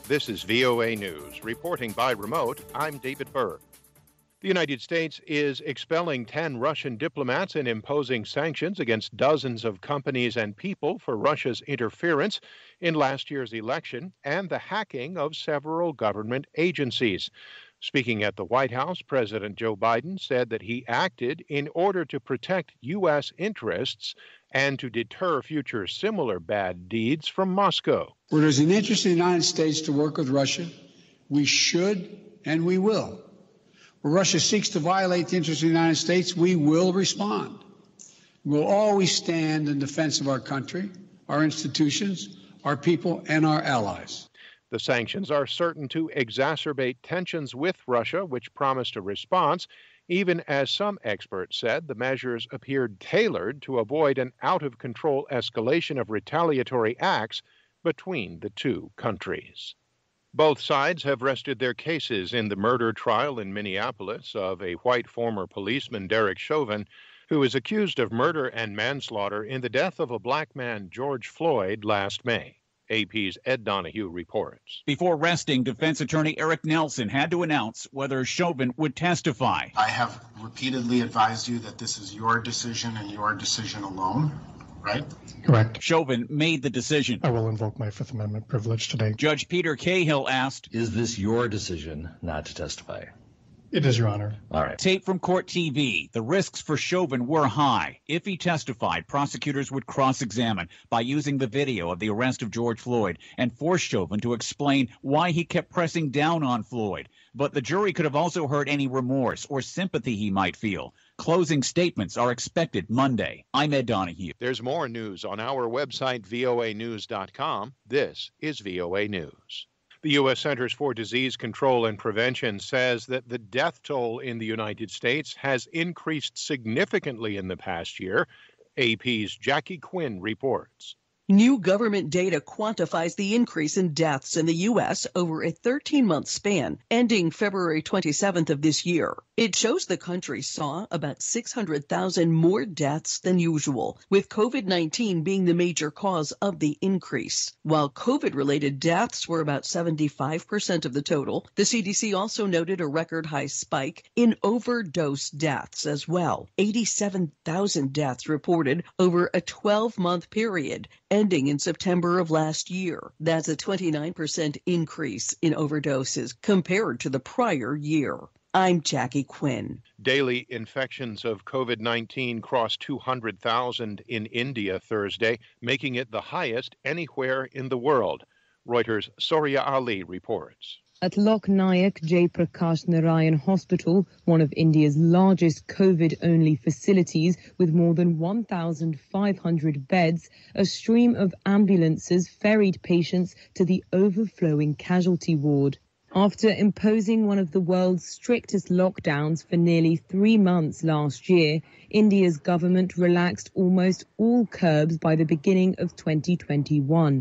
This is VOA News. Reporting by remote, I'm David Byrd. The United States is expelling 10 Russian diplomats and imposing sanctions against dozens of companies and people for Russia's interference in last year's election and the hacking of several government agencies. Speaking at the White House, President Joe Biden said that he acted in order to protect U.S. interests and to deter future similar bad deeds from Moscow. Where there's an interest in the United States to work with Russia, we should and we will. Where Russia seeks to violate the interests of the United States, we will respond. We'll always stand in defense of our country, our institutions, our people, and our allies. The sanctions are certain to exacerbate tensions with Russia, which promised a response, even as some experts said the measures appeared tailored to avoid an out-of-control escalation of retaliatory acts between the two countries. Both sides have rested their cases in the murder trial in Minneapolis of a white former policeman, Derek Chauvin, who is accused of murder and manslaughter in the death of a black man, George Floyd, last May. AP's Ed Donahue reports. Before resting, defense attorney Eric Nelson had to announce whether Chauvin would testify. I have repeatedly advised you that this is your decision and your decision alone, right? Correct. Chauvin made the decision. I will invoke my Fifth Amendment privilege today. Judge Peter Cahill asked, "Is this your decision not to testify?" It is, Your Honor. All right. Tape from Court TV. The risks for Chauvin were high. If he testified, prosecutors would cross-examine by using the video of the arrest of George Floyd and force Chauvin to explain why he kept pressing down on Floyd. But the jury could have also heard any remorse or sympathy he might feel. Closing statements are expected Monday. I'm Ed Donahue. There's more news on our website, voanews.com. This is VOA News. The U.S. Centers for Disease Control and Prevention says that the death toll in the United States has increased significantly in the past year. AP's Jackie Quinn reports. New government data quantifies the increase in deaths in the U.S. over a 13-month span, ending February 27th of this year. It shows the country saw about 600,000 more deaths than usual, with COVID-19 being the major cause of the increase. While COVID-related deaths were about 75% of the total, the CDC also noted a record-high spike in overdose deaths as well. 87,000 deaths reported over a 12-month period, ending in September of last year. That's a 29% increase in overdoses compared to the prior year. I'm Jackie Quinn. Daily infections of COVID-19 crossed 200,000 in India Thursday, making it the highest anywhere in the world. Reuters' Soria Ali reports. At Lok Nayak Jayaprakash Narayan Hospital, one of India's largest COVID-only facilities with more than 1,500 beds, a stream of ambulances ferried patients to the overflowing casualty ward. After imposing one of the world's strictest lockdowns for nearly 3 months last year, India's government relaxed almost all curbs by the beginning of 2021.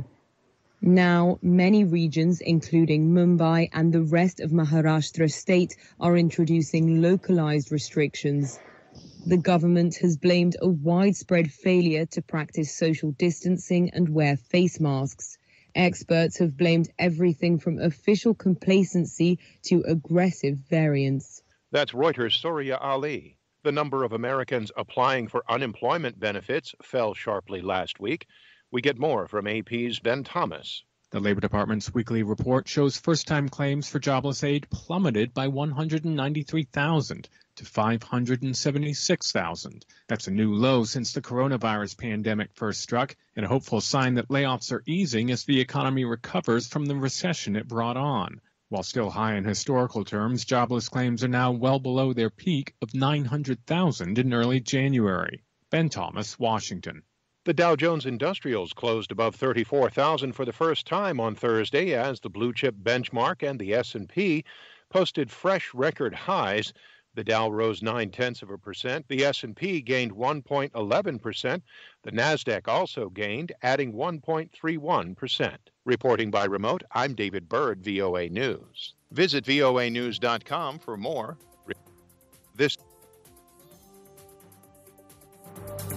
Now, many regions, including Mumbai and the rest of Maharashtra state, are introducing localized restrictions. The government has blamed a widespread failure to practice social distancing and wear face masks. Experts have blamed everything from official complacency to aggressive variants. That's Reuters' Soria Ali. The number of Americans applying for unemployment benefits fell sharply last week. We get more from AP's Ben Thomas. The Labor Department's weekly report shows first-time claims for jobless aid plummeted by 193,000 to 576,000. That's a new low since the coronavirus pandemic first struck, and a hopeful sign that layoffs are easing as the economy recovers from the recession it brought on. While still high in historical terms, jobless claims are now well below their peak of 900,000 in early January. Ben Thomas, Washington. The Dow Jones Industrials closed above 34,000 for the first time on Thursday as the blue chip benchmark and the S&P posted fresh record highs. The Dow rose 0.9%. The S&P gained 1.11%. The Nasdaq also gained, adding 1.31%. Reporting by remote, I'm David Byrd, VOA News. Visit voanews.com for more. This